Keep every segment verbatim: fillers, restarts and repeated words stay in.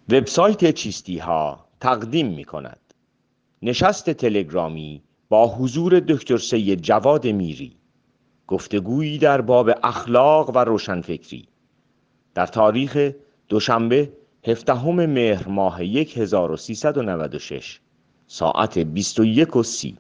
وبسایت چیستی ها تقدیم می کند نشست تلگرامی با حضور دکتر سید جواد میری، گفتگویی در باب اخلاق و روشنفکری، در تاریخ دوشنبه هفدهم مهر ماه هزار و سیصد و نود و شش ساعت بیست و یک و سی.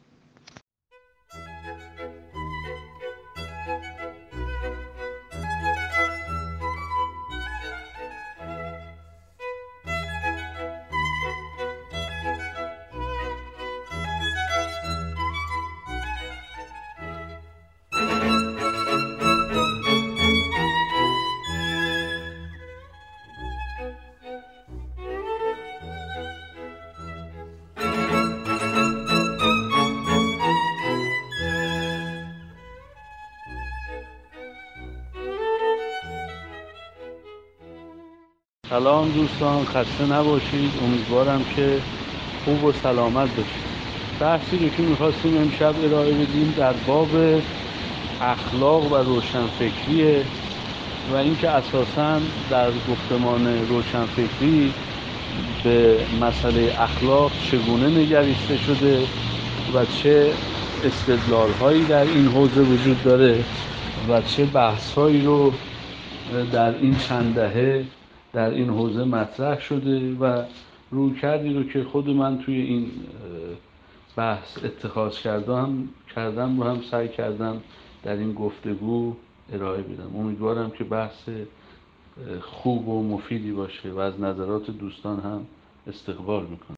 سلام دوستان، خسته نباشید. امیدوارم که خوب و سلامت باشید. بحثی رو که می‌خواستیم امشب ارائه بدیم در باب اخلاق و روشنفکریه و اینکه اساساً در گفتمان روشنفکری به مسئله اخلاق چگونه نگریسته شده و چه استدلال‌هایی در این حوزه وجود داره و چه بحث‌هایی رو در این چند دهه در این حوزه مطرح شده و رویکردی رو که خود من توی این بحث اتخاذ کردم کردم رو هم سعی کردم در این گفتگو ارائه بدم. امیدوارم که بحث خوب و مفیدی باشه و از نظرات دوستان هم استقبال میکنم.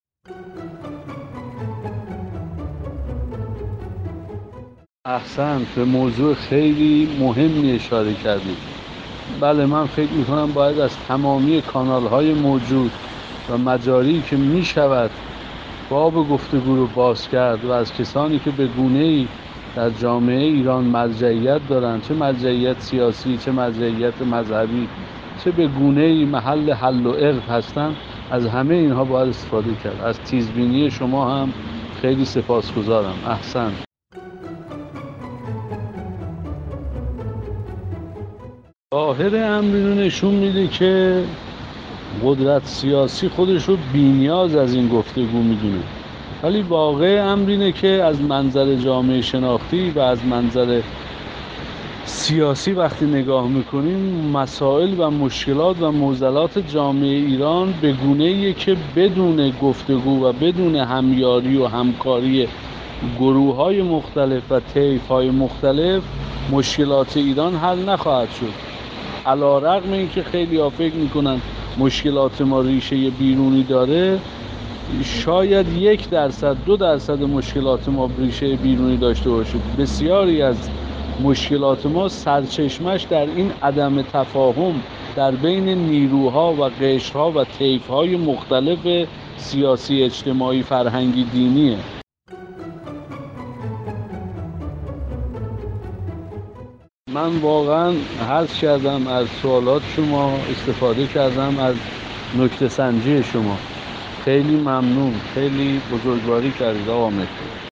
احسنت، به موضوع خیلی مهمی اشاره کردید. بله، من فکر میکنم باید از تمامی کانال های موجود و مجاری که میشود باب گفتگو رو باز کرد و از کسانی که به گونه‌ای در جامعه ایران مرجعیت دارند، چه مرجعیت سیاسی، چه مرجعیت مذهبی، چه به گونه‌ای محل حل و عقد هستند، از همه اینها باید استفاده کرد. از تیزبینی شما هم خیلی سپاسگزارم. احسن. ظاهر امر نشون میده که قدرت سیاسی خودش رو بی‌نیاز از این گفتگو میدونه، ولی واقع امر اینه که از منظر جامعه شناختی و از منظر سیاسی وقتی نگاه میکنیم مسائل و مشکلات و معضلات جامعه ایران به گونه‌ایه که بدون گفتگو و بدون همیاری و همکاری گروه‌های مختلف و طیف‌های مختلف مشکلات ایران حل نخواهد شد. علی‌رغم اینکه خیلی‌ها فکر میکنن مشکلات ما ریشه بیرونی داره، شاید یک درصد دو درصد مشکلات ما ریشه بیرونی داشته باشه. بسیاری از مشکلات ما سرچشمش در این عدم تفاهم در بین نیروها و قشرها و طیف‌های مختلف سیاسی، اجتماعی، فرهنگی، دینیه. من واقعا حرص کردم از سوالات شما، استفاده کردم از نکته سنجی شما. خیلی ممنون، خیلی بزرگواری کردید آقا مهدی.